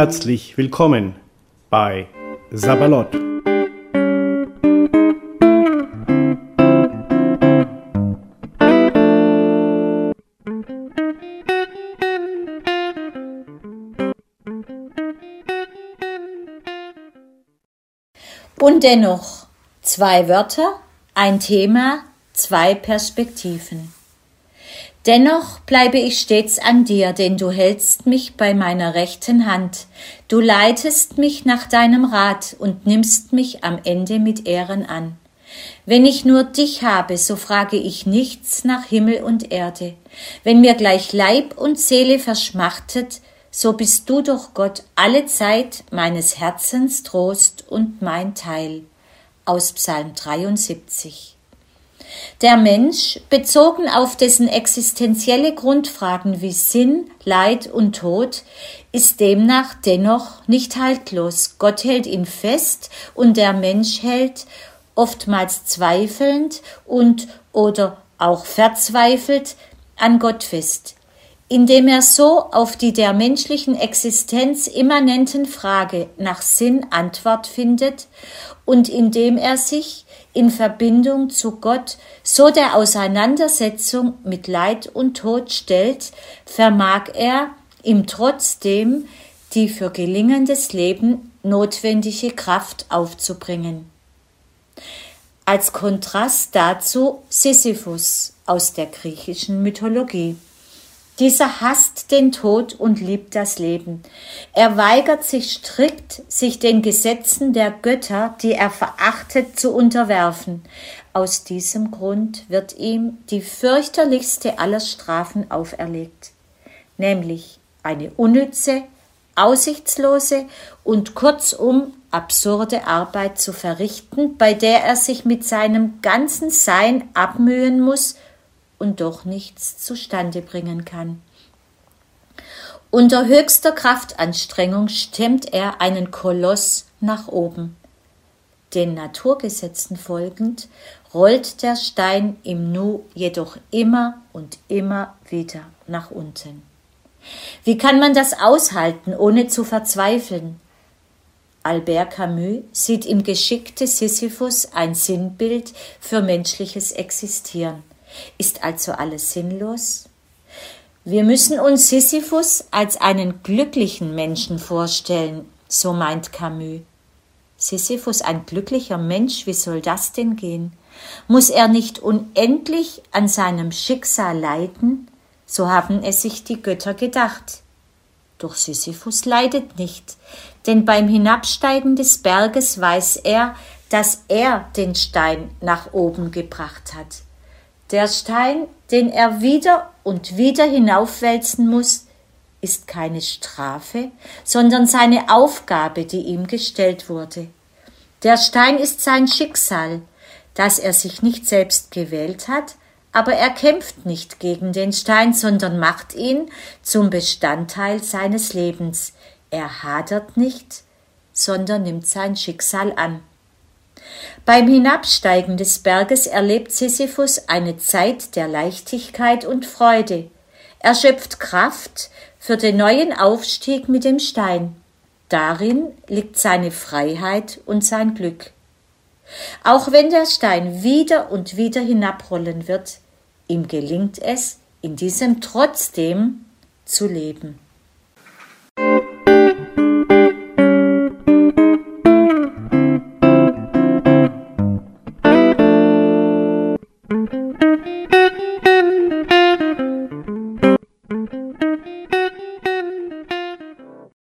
Herzlich willkommen bei Sabalot. Und dennoch 2 Wörter, ein Thema, 2 Perspektiven. Dennoch bleibe ich stets an dir, denn du hältst mich bei meiner rechten Hand. Du leitest mich nach deinem Rat und nimmst mich am Ende mit Ehren an. Wenn ich nur dich habe, so frage ich nichts nach Himmel und Erde. Wenn mir gleich Leib und Seele verschmachtet, so bist du doch Gott alle Zeit meines Herzens Trost und mein Teil. Aus Psalm 73. Der Mensch, bezogen auf dessen existenzielle Grundfragen wie Sinn, Leid und Tod, ist demnach dennoch nicht haltlos. Gott hält ihn fest und der Mensch hält, oftmals zweifelnd und oder auch verzweifelt, an Gott fest, indem er so auf die der menschlichen Existenz immanenten Frage nach Sinn Antwort findet und indem er sich in Verbindung zu Gott so der Auseinandersetzung mit Leid und Tod stellt, vermag er, ihm trotzdem die für gelingendes Leben notwendige Kraft aufzubringen. Als Kontrast dazu Sisyphus aus der griechischen Mythologie. Dieser hasst den Tod und liebt das Leben. Er weigert sich strikt, sich den Gesetzen der Götter, die er verachtet, zu unterwerfen. Aus diesem Grund wird ihm die fürchterlichste aller Strafen auferlegt, nämlich eine unnütze, aussichtslose und kurzum absurde Arbeit zu verrichten, bei der er sich mit seinem ganzen Sein abmühen muss und doch nichts zustande bringen kann. Unter höchster Kraftanstrengung stemmt er einen Koloss nach oben. Den Naturgesetzen folgend rollt der Stein im Nu jedoch immer und immer wieder nach unten. Wie kann man das aushalten, ohne zu verzweifeln? Albert Camus sieht im Geschick des Sisyphus ein Sinnbild für menschliches Existieren. Ist also alles sinnlos? Wir müssen uns Sisyphus als einen glücklichen Menschen vorstellen, so meint Camus. Sisyphus ein glücklicher Mensch, wie soll das denn gehen? Muss er nicht unendlich an seinem Schicksal leiden? So haben es sich die Götter gedacht. Doch Sisyphus leidet nicht, denn beim Hinabsteigen des Berges weiß er, dass er den Stein nach oben gebracht hat. Der Stein, den er wieder und wieder hinaufwälzen muss, ist keine Strafe, sondern seine Aufgabe, die ihm gestellt wurde. Der Stein ist sein Schicksal, das er sich nicht selbst gewählt hat, aber er kämpft nicht gegen den Stein, sondern macht ihn zum Bestandteil seines Lebens. Er hadert nicht, sondern nimmt sein Schicksal an. Beim Hinabsteigen des Berges erlebt Sisyphus eine Zeit der Leichtigkeit und Freude. Er schöpft Kraft für den neuen Aufstieg mit dem Stein. Darin liegt seine Freiheit und sein Glück. Auch wenn der Stein wieder und wieder hinabrollen wird, ihm gelingt es, in diesem trotzdem zu leben.